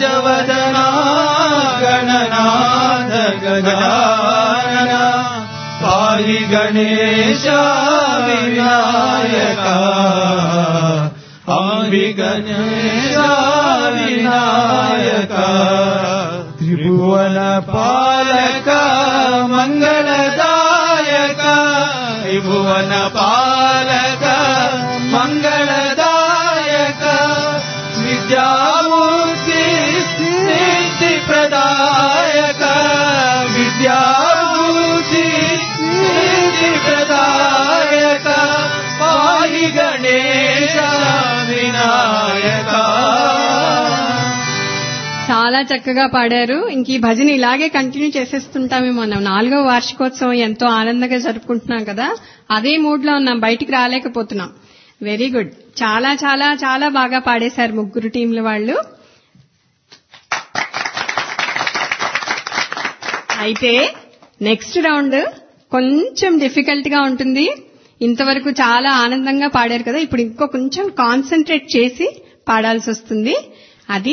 గజవదనా గణనాథ గజానన పాహి గణేశ వినాయక అంబి గణేశ వినాయక త్రిభువన పాలక మంగళదాయక త్రిభువన పాలక మంగళదాయక విద్యామూర్తి సిద్ధి ప్రదాయక విద్యామూర్తి సిద్ధి ప్రదాయక పాహి గణేశ వినాయక.
చాలా చక్కగా పాడారు. ఇంక ఈ భజన ఇలాగే కంటిన్యూ చేసేస్తుంటామే. మనం 4వ వార్షికోత్సవం ఎంతో ఆనందంగా జరుపుకుంటున్నాం కదా, అదే మూడ్ లో ఉన్నాం, బయటికి రాలేకపోతున్నాం. Very good. చాలా చాలా చాలా బాగా పాడేశారు ముగ్గురు టీంల వాళ్ళు. అయితే నెక్స్ట్ రౌండ్ కొంచెం డిఫికల్ట్ గా ఉంటుంది. ఇంతవరకు చాలా ఆనందంగా పాడారు కదా, ఇప్పుడు ఇంకో కొంచెం కాన్సన్ట్రేట్ చేసి పాడాల్సి వస్తుంది. అది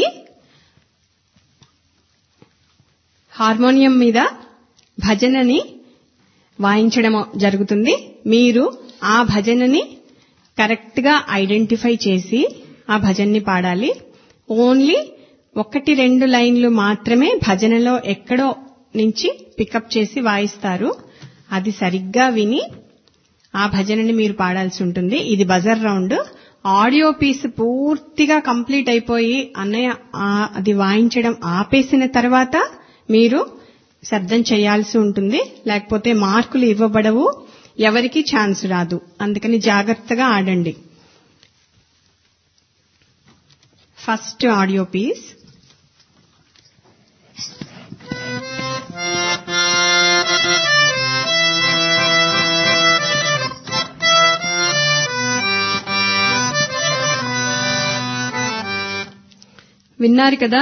హార్మోనియం మీద భజనని వాయించడం జరుగుతుంది. మీరు ఆ భజనని కరెక్ట్ గా ఐడెంటిఫై చేసి ఆ భజనని పాడాలి. ఓన్లీ 1-2 లైన్లు మాత్రమే భజనలో ఎక్కడో నుంచి పికప్ చేసి వాయిస్తారు. అది సరిగ్గా విని ఆ భజనని మీరు పాడాల్సి ఉంటుంది. ఇది బజర్ రౌండ్. ఆడియో పీస్ పూర్తిగా కంప్లీట్ అయిపోయి అన్నయ్య అది వాయించడం ఆపేసిన తర్వాత మీరు శబ్దం చేయాల్సి ఉంటుంది, లేకపోతే మార్కులు ఇవ్వబడవు, ఎవరికి ఛాన్స్ రాదు. అందుకని జాగ్రత్తగా ఆడండి. First audio piece. విన్నారు కదా?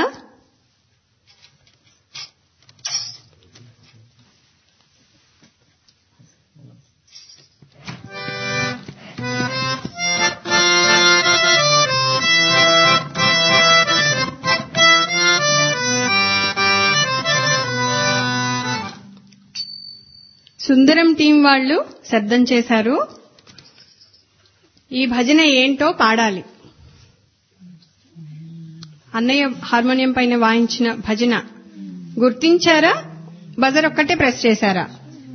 సుందరం టీం వాళ్ళు శబ్దం చేశారు. ఈ భజన ఏంటో పాడాలి. అన్నయ్య హార్మోనియం పైన వాయించిన భజన గుర్తించారా? బజర్ ఒక్కటే ప్రెస్ చేశారా?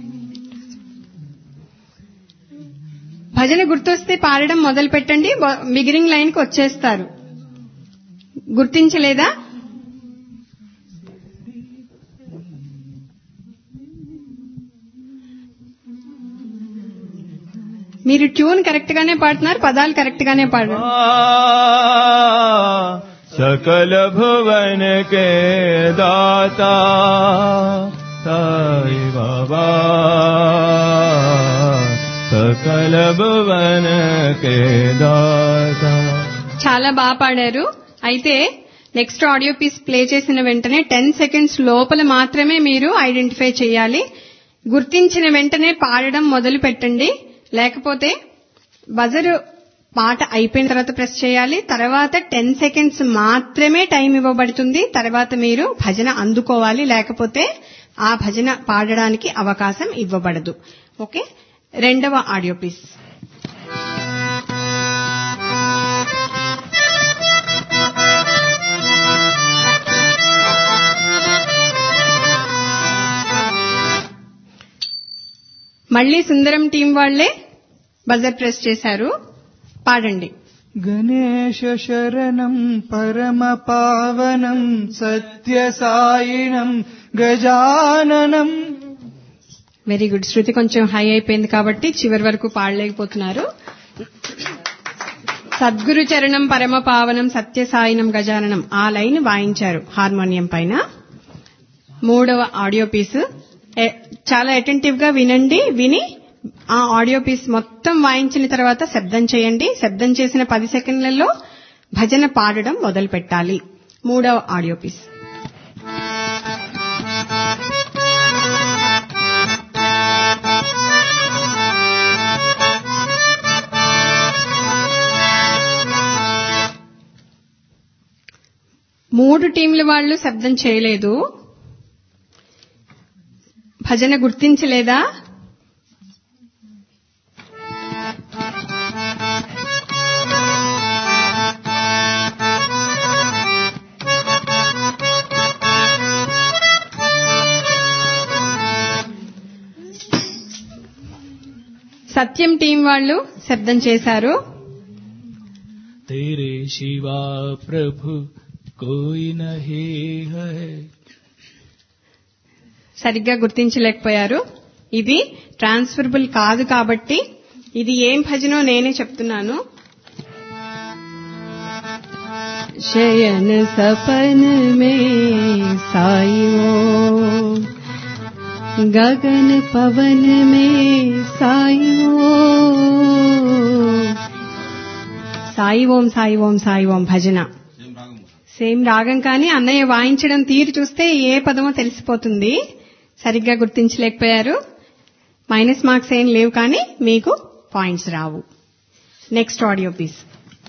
భజన గుర్తొస్తే పాడడం మొదలు పెట్టండి, బిగినింగ్ లైన్ కి వచ్చేస్తారు. గుర్తించలేదా? మీరు ట్యూన్ కరెక్ట్ గానే పాడుతున్నారు, పదాలు కరెక్ట్ గానే పాడారు.
सकल भुवन के दाता साई बाबा, सकल भुवन के दाता.
చాలా బాగా పాడారు. అయితే నెక్స్ట్ ఆడియో పీస్ ప్లే చేసిన వెంటనే 10 సెకండ్స్ లోపల మాత్రమే మీరు ఐడెంటిఫై చేయాలి. గుర్తించిన వెంటనే పాడడం మొదలు పెట్టండి, లేకపోతే బజరు పాట అయిపోయిన తర్వాత ప్రెస్ చేయాలి. తర్వాత 10 సెకండ్స్ మాత్రమే టైం ఇవ్వబడుతుంది. తర్వాత మీరు భజన అందుకోవాలి, లేకపోతే ఆ భజన పాడడానికి అవకాశం ఇవ్వబడదు. ఓకే, రెండవ ఆడియో పీస్. మళ్లీ సుందరం టీం వాళ్లే బజర్ ప్రెస్ చేశారు. పాడండి.
గణేశ శరణం పరమ పావనం సత్య సాయినం గజాననం.
Very good. శృతి కొంచెం హై అయిపోయింది కాబట్టి చివరి వరకు పాడలేకపోతున్నారు. సద్గురు చరణం పరమ పావనం సత్య సాయినం గజాననం ఆ లైన్ వాయించారు హార్మోనియం పైన. మూడవ ఆడియో పీస్ చాలా అటెంటివ్ గా వినండి. విని ఆ ఆడియో పీస్ మొత్తం వాయించిన తర్వాత శబ్దం చేయండి. శబ్దం చేసిన 10 సెకండ్లలో భజన పాడడం మొదలు పెట్టాలి. మూడవ ఆడియో పీస్. మూడు టీంల వాళ్ళు శబ్దం చేయలేదు. భజన గుర్తించలేదా? సత్యం టీం వాళ్ళు శబ్దం చేశారు.
तेरे शिवा प्रभु कोई नहीं है.
సరిగ్గా గుర్తించలేకపోయారు. ఇది ట్రాన్స్ఫరబుల్ కాదు కాబట్టి ఇది ఏం భజనో నేనే చెప్తున్నాను.
शयन सपन में साईं गगन पवन में साईं
సాయి ఓం సాయి ఓం సాయి ఓం భజన సేమ్ రాగం, కానీ అన్నయ్య వాయించడం తీరు చూస్తే ఏ పదమో తెలిసిపోతుంది. సరిగ్గా గుర్తించలేకపోయారు. మైనస్ మార్క్స్ ఏం లేవు, కానీ మీకు పాయింట్స్ రావు. Next audio piece.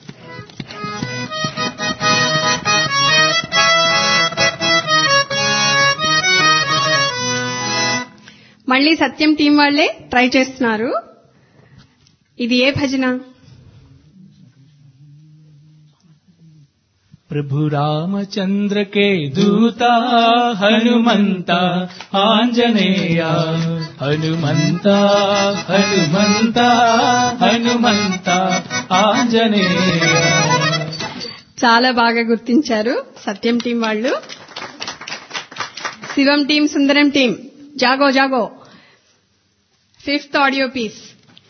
మళ్ళీ సత్యం టీం వాళ్లే ట్రై చేస్తున్నారు. ఇది ఏ భజన?
प्रभु रामचंद्र के दूता हनुमंता आंजनेया हनुमंता हनुमंता हनुमंता आंजनेया.
చాలా బాగా గుర్తించారు సత్యం టీం వాళ్ళు. శివం టీం, సుందరం టీం, జాగో జాగో. Fifth audio piece.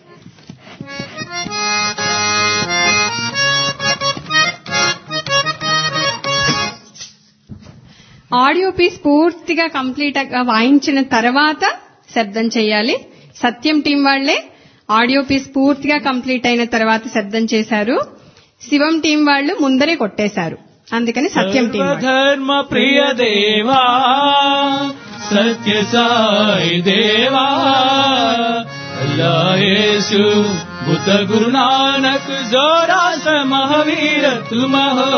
Audio piece పూర్తిగా కంప్లీట్ గా వాయించిన తర్వాత శబ్దం చేయాలి. సత్యం టీం వాళ్లే ఆడియో పీస్ పూర్తిగా కంప్లీట్ అయిన తర్వాత శబ్దం చేశారు. శివం టీం వాళ్ళు ముందరే కొట్టేశారు. అందుకని సత్యం టీం
ధర్మ ప్రియ దేవా సత్య సాయి దేవా అల్లాహ్ యేసు బుద్ధ గురు నానక్ జోరాస మహావీర తుమ హో.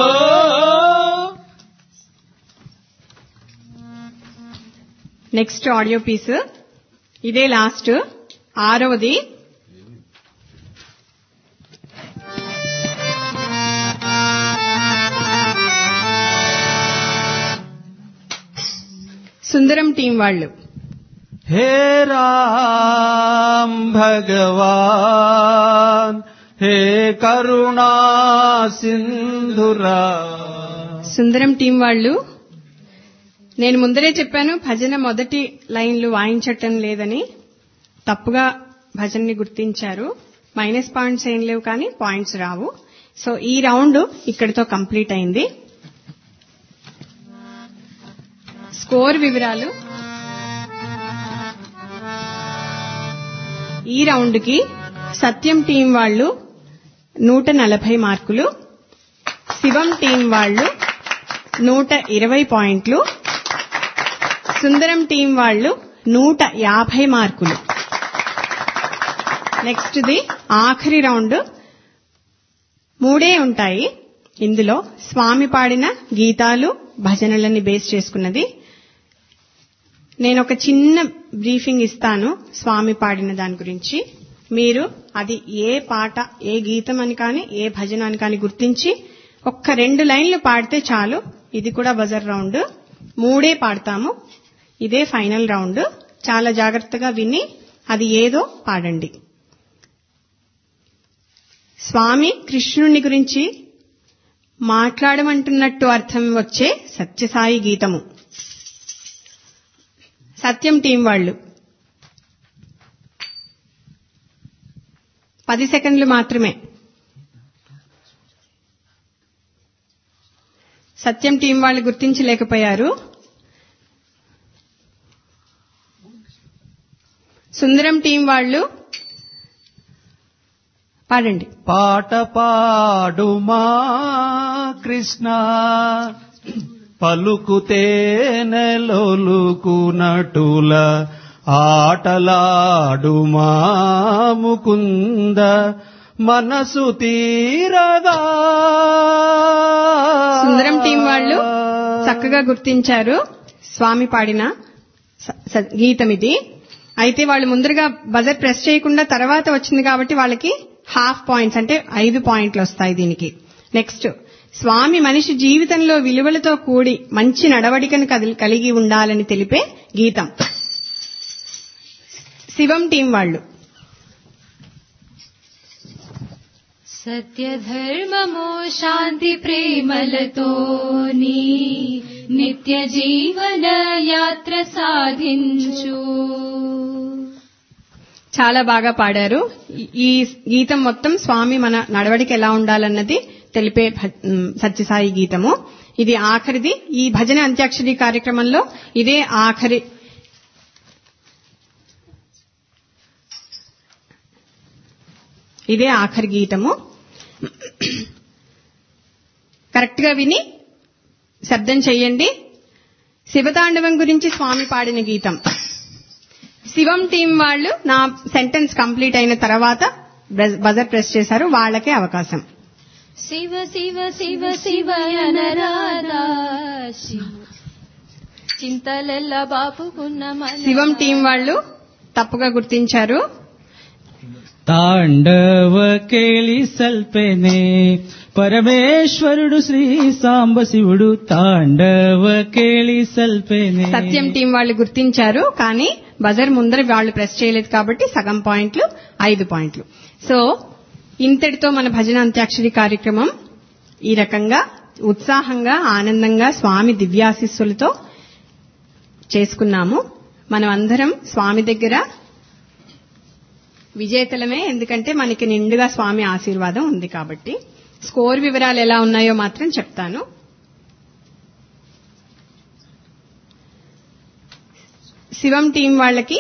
Next audio piece. ఇదే లాస్ట్, ఆరవది. సుందరం టీం వాళ్ళు.
हे राम भगवान हे करुणा सिंधुरा.
సుందరం టీం వాళ్ళు. నేను ముందరే చెప్పాను భజన మొదటి లైన్లు వాయించటం లేదని. తప్పుగా భజనని గుర్తించారు. మైనస్ పాయింట్స్ ఏం లేవు, కానీ పాయింట్స్ రావు. సో ఈ రౌండ్ ఇక్కడితో కంప్లీట్ అయింది. స్కోర్ వివరాలు. ఈ రౌండ్ కి సత్యం టీం వాళ్ళు 140 మార్కులు, శివం టీం వాళ్ళు 120 పాయింట్లు, సుందరం టీం వాళ్ళు 150 మార్కులు. నెక్స్ట్ ది ఆఖరి రౌండ్. 3 ఉంటాయి. ఇందులో స్వామి పాడిన గీతాలు, భజనలని బేస్ చేసుకున్నది. నేను ఒక చిన్న బ్రీఫింగ్ ఇస్తాను స్వామి పాడిన దాని గురించి. మీరు అది ఏ పాట, ఏ గీతం అని కానీ, ఏ భజన అని కానీ గుర్తించి ఒక్క 2 లైన్లు పాడితే చాలు. ఇది కూడా బజర్ రౌండ్. 3 పాడతాము. ఇదే ఫైనల్ రౌండ్. చాలా జాగ్రత్తగా విని అది ఏదో పాడండి. స్వామి కృష్ణుని గురించి మాట్లాడమంటున్నట్టు అర్థం వచ్చే సత్యసాయి గీతము. సత్యం టీం వాళ్ళు 10 సెకండ్లు మాత్రమే. సత్యం టీం వాళ్ళు గుర్తించలేకపోయారు. సుందరం టీం వాళ్ళు పాడండి.
పాట పాడుమా కృష్ణ పలుకుతేనెలొలుకునటుల ఆటలాడుమా ముకుంద మనసు తీరగా.
సుందరం టీం వాళ్ళు చక్కగా గుర్తించారు స్వామి పాడిన గీతం ఇది. అయితే వాళ్ళు ముందరగా బజర్ ప్రెస్ చేయకుండా తర్వాత వచ్చింది కాబట్టి వాళ్ళకి హాఫ్ పాయింట్స్, అంటే 5 పాయింట్లు వస్తాయి దీనికి. నెక్స్ట్, స్వామి మనిషి జీవితంలో విలువలతో కూడి మంచి నడవడికను కలిగి ఉండాలని తెలిపే గీతం. శివం టీం వాళ్ళు
సత్యధర్మమో శాంతి ప్రేమలతోని నిత్య జీవన యాత్ర సాధించు.
చాలా బాగా పాడారు. ఈ గీతం మొత్తం స్వామి మన నడవడికి ఎలా ఉండాలన్నది తెలిపే సత్యసాయి గీతము. ఇది ఆఖరిది. ఈ భజన అంత్యాక్షరి కార్యక్రమంలో ఇదే ఆఖరి గీతము. కరెక్ట్ గా విని శబ్దం చెయ్యండి. శివతాండవం గురించి స్వామి పాడిన గీతం. శివం టీం వాళ్ళు నా సెంటెన్స్ కంప్లీట్ అయిన తర్వాత బజర్ ప్రెస్ చేశారు, వాళ్ళకే అవకాశం.
శివ శివ శివ శివయనరాధా చింతలెల్ల బాపుకున్న
శివం టీం వాళ్ళు తప్పుగా గుర్తించారు.
తాండవ కేళి సల్పెనే పరమేశ్వరుడు శ్రీ సాంబశివుడు తాండవ కేళి సల్పెనే.
సత్యం టీం వాళ్ళు గుర్తించారు, కానీ బజర్ ముందర వాళ్ళు ప్రెస్ చేయలేదు కాబట్టి సగం పాయింట్లు 5 పాయింట్లు. సో ఇంతటితో మన భజన అంత్యాక్షరి కార్యక్రమం ఈ రకంగా ఉత్సాహంగా ఆనందంగా స్వామి దివ్యాశీస్సులతో చేసుకున్నాము. మనం అందరం స్వామి దగ్గర విజేతలమే, ఎందుకంటే మనకి నిండుగా స్వామి ఆశీర్వాదం ఉంది కాబట్టి. స్కోర్ వివరాలు ఎలా ఉన్నాయో మాత్రం చెప్తాను. శివం టీం వాళ్ళకి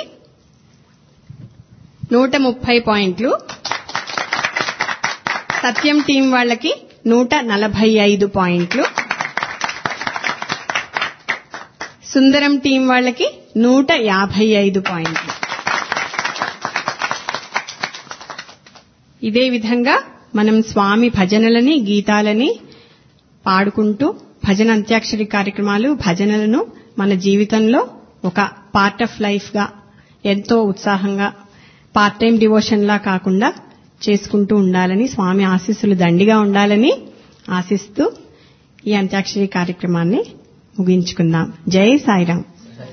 130 పాయింట్లు, సత్యం టీం వాళ్ళకి 145 పాయింట్లు, సుందరం టీం వాళ్ళకి 155 పాయింట్లు. ఇదే విధంగా మనం స్వామి భజనలని గీతాలని పాడుకుంటూ భజన అంత్యాక్షరి కార్యక్రమాలు భజనలను మన జీవితంలో ఒక పార్ట్ ఆఫ్ లైఫ్ గా ఎంతో ఉత్సాహంగా పార్ట్ టైం డివోషన్ లా కాకుండా చేసుకుంటూ ఉండాలని, స్వామి ఆశీస్సులు దండిగా ఉండాలని ఆశిస్తూ ఈ అంత్యాక్షరి కార్యక్రమాన్ని ముగించుకుందాం. జై సాయిరాం.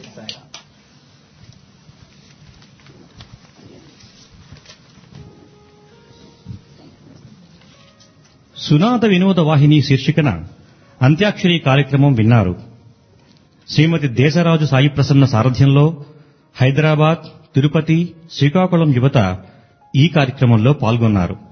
సునాద వినోద వాహిని శీర్షికన అంత్యాక్షరి కార్యక్రమం విన్నారు. శ్రీమతి దేశరాజు సాయి ప్రసన్న సారథ్యంలో హైదరాబాద్, తిరుపతి, శ్రీకాకుళం యువత ఈ కార్యక్రమంలో పాల్గొన్నారు.